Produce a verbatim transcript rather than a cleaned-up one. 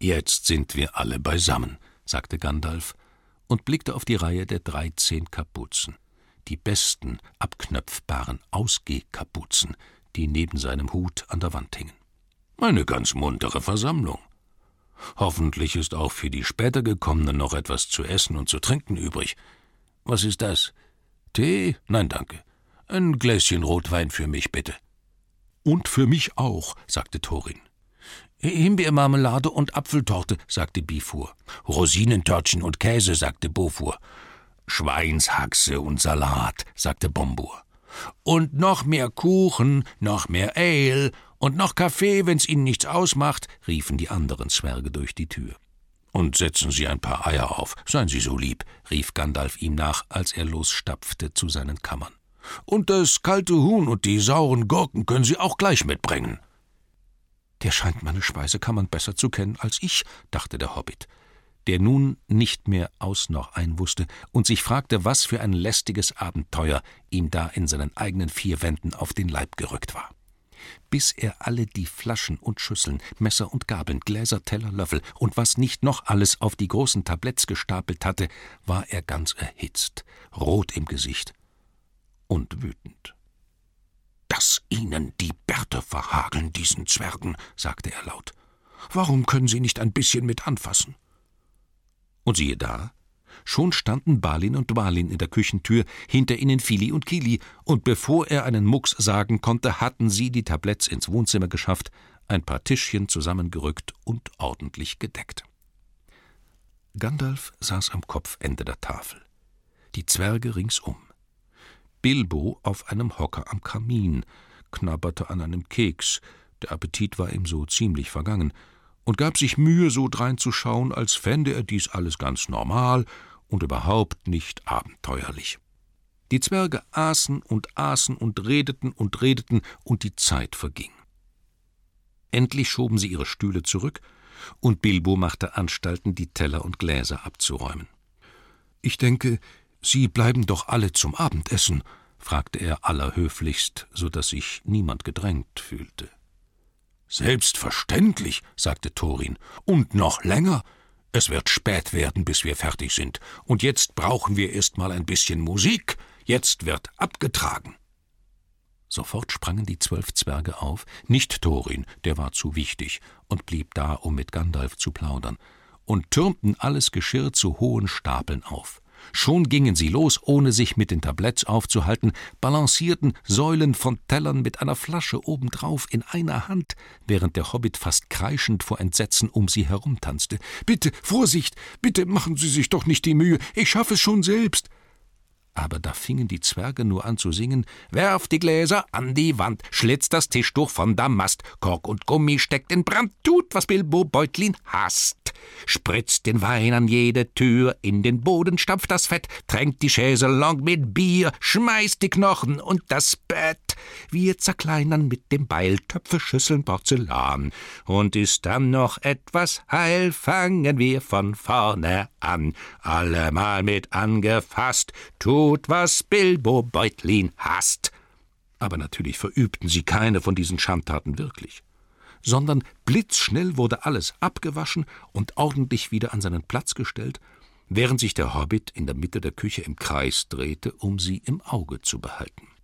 »Jetzt sind wir alle beisammen«, sagte Gandalf und blickte auf die Reihe der dreizehn Kapuzen, die besten abknöpfbaren Ausgehkapuzen, die neben seinem Hut an der Wand hingen. »Eine ganz muntere Versammlung. Hoffentlich ist auch für die später Gekommenen noch etwas zu essen und zu trinken übrig. Was ist das? Tee? Nein, danke. Ein Gläschen Rotwein für mich, bitte.« »Und für mich auch«, sagte Thorin. »Himbeermarmelade und Apfeltorte«, sagte Bifur. »Rosinentörtchen und Käse«, sagte Bofur. »Schweinshaxe und Salat«, sagte Bombur. »Und noch mehr Kuchen, noch mehr Ale und noch Kaffee, wenn's Ihnen nichts ausmacht«, riefen die anderen Zwerge durch die Tür. »Und setzen Sie ein paar Eier auf, seien Sie so lieb«, rief Gandalf ihm nach, als er losstapfte zu seinen Kammern. »Und das kalte Huhn und die sauren Gurken können Sie auch gleich mitbringen.« »Der scheint meine Speisekammern besser zu kennen als ich«, dachte der Hobbit, der nun nicht mehr aus noch ein wusste und sich fragte, was für ein lästiges Abenteuer ihm da in seinen eigenen vier Wänden auf den Leib gerückt war. Bis er alle die Flaschen und Schüsseln, Messer und Gabeln, Gläser, Teller, Löffel und was nicht noch alles auf die großen Tabletts gestapelt hatte, war er ganz erhitzt, rot im Gesicht und wütend. »Dass Ihnen die Bärte verhageln, diesen Zwergen«, sagte er laut. »Warum können Sie nicht ein bisschen mit anfassen?« Und siehe da, schon standen Balin und Dwalin in der Küchentür, hinter ihnen Fili und Kili, und bevor er einen Mucks sagen konnte, hatten sie die Tabletts ins Wohnzimmer geschafft, ein paar Tischchen zusammengerückt und ordentlich gedeckt. Gandalf saß am Kopfende der Tafel, die Zwerge ringsum. Bilbo auf einem Hocker am Kamin, knabberte an einem Keks, der Appetit war ihm so ziemlich vergangen, und gab sich Mühe, so dreinzuschauen, als fände er dies alles ganz normal und überhaupt nicht abenteuerlich. Die Zwerge aßen und aßen und redeten und redeten, und die Zeit verging. Endlich schoben sie ihre Stühle zurück, und Bilbo machte Anstalten, die Teller und Gläser abzuräumen. »Ich denke, Sie bleiben doch alle zum Abendessen?« fragte er allerhöflichst, so daß sich niemand gedrängt fühlte. »Selbstverständlich«, sagte Thorin, »und noch länger. Es wird spät werden, bis wir fertig sind, und jetzt brauchen wir erst mal ein bisschen Musik. Jetzt wird abgetragen.« Sofort sprangen die zwölf Zwerge auf, nicht Thorin, der war zu wichtig und blieb da, um mit Gandalf zu plaudern, und türmten alles Geschirr zu hohen Stapeln auf. Schon gingen sie los, ohne sich mit den Tabletts aufzuhalten, balancierten Säulen von Tellern mit einer Flasche obendrauf in einer Hand, während der Hobbit fast kreischend vor Entsetzen um sie herumtanzte. »Bitte, Vorsicht! Bitte machen Sie sich doch nicht die Mühe! Ich schaffe es schon selbst!« Aber da fingen die Zwerge nur an zu singen: »Werft die Gläser an die Wand, schlitzt das Tischtuch von Damast, Kork und Gummi steckt in Brand, tut, was Bilbo Beutlin hasst. Spritzt den Wein an jede Tür, in den Boden stampft das Fett, tränkt die Chaiselongue mit Bier, schmeißt die Knochen und das Bett. Wir zerkleinern mit dem Beil Töpfe, Schüsseln, Porzellan. Und ist dann noch etwas heil, fangen wir von vorne an. Allemal mit angefasst, tut, was Bilbo Beutlin hasst.« Aber natürlich verübten sie keine von diesen Schandtaten wirklich, sondern blitzschnell wurde alles abgewaschen und ordentlich wieder an seinen Platz gestellt, während sich der Hobbit in der Mitte der Küche im Kreis drehte, um sie im Auge zu behalten.